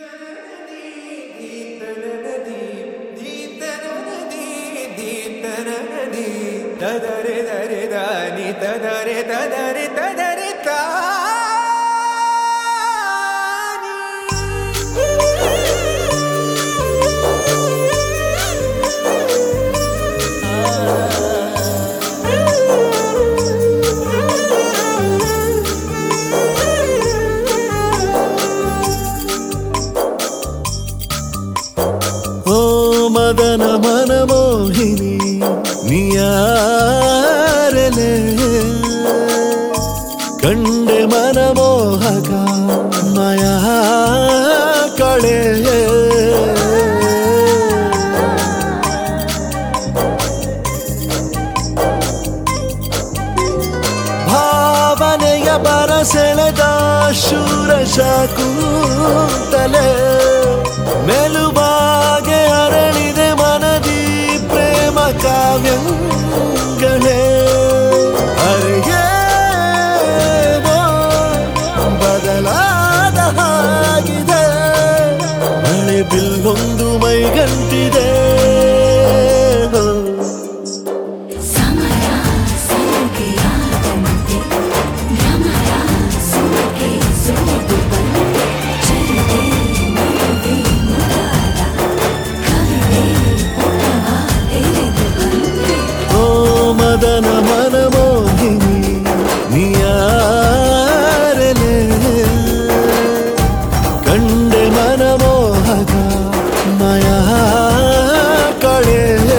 ತದರೆ ದರೆ ದಾನಿ ತದರೆ ತದರೆ ತದರೆ ಓ ಮದನ ಮನಮೋಹಿನಿ ನಿಯಾರಲೆ ಕಂಡೆ ಮನಮೋಹಕ ಮಾಯಾ ಕಳೆ ಭಾವನೆಯ ಬರಸೆಳೆದ ಶೂರಶ ಕೂತಲೆ ಮೆಲುಬಾಗೆ ಅರಳಿದೆ ಮನದಿ ಪ್ರೇಮ ಕಾವ್ಯಗಳೇ ಅರಿಗೇನೋ ಬದಲಾದ ಹಾಗಿದೆ ಮಳೆ ಬಿಲ್ಲೊಂದು ಮೈಗಂಟಿದೆ ಮದನ ಮನಮೋಹಿನಿ ನಿಯಾರಲೆ ಕಂಡೆ ಮನಮೋಹಕ ಮಾಯಾ ಕಳೆ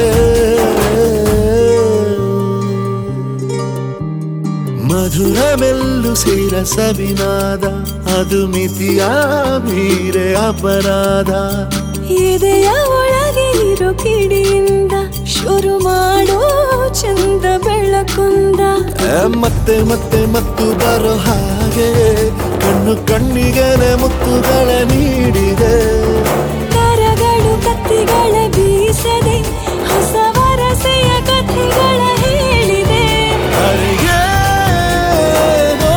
ಮಧುರ ಮೆಲ್ಲು ಸೇರ ಸವಿನಾದ ಅದು ಮಿತಿಯ ಮೀರೆ ಅಪರಾಧ ಎದೆಯ ಒಳಗೆ ಇರೋ ಕಿಡಿಯಿಂದ ಶುರು ಮಾಡೋ ಚಂದ ಬೆಳಕುಂದ ಮತ್ತೆ ಮತ್ತೆ ಮತ್ತು ಬರೋ ಹಾಗೆ ಕಣ್ಣು ಕಣ್ಣಿಗೆ ಮುತ್ತುಗಳ ನೀಡಿದೆ ಕರಗಳು ಕತ್ತಿಗಳ ಬೀಸದೆ ಹೊಸ ವರಸೆಯ ಕಥೆಗಳ ಹೇಳಿದೆ ಅರಿಗೇನೋ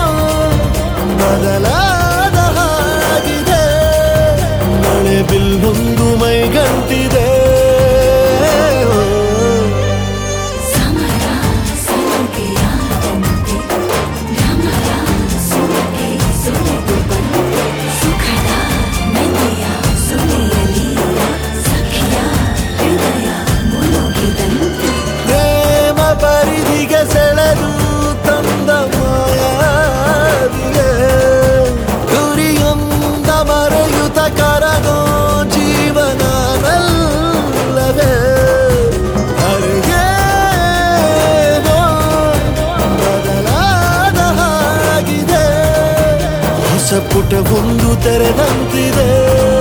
ಬದಲಾದ ಹಾಗಿದೆ ಮಳೆ ಬಿಲ್ಲೊಂದು ಮೈಗಂಟಿದೆ ಪರಿಧಿಗೆ ಸೆಳೆದು ತಂದ ಮಾಯಾವಿಗೆ ಗುರಿಯೊಂದ ಮರೆಯುತ ಕರಗೋ ಜೀವನವಲ್ಲವೇ ಅರಿಗೇನೋ ಬದಲಾದ ಹಾಗಿದೆ ಹೊಸ ಪುಟ ಒಂದು ತೆರೆದಂತಿದೆ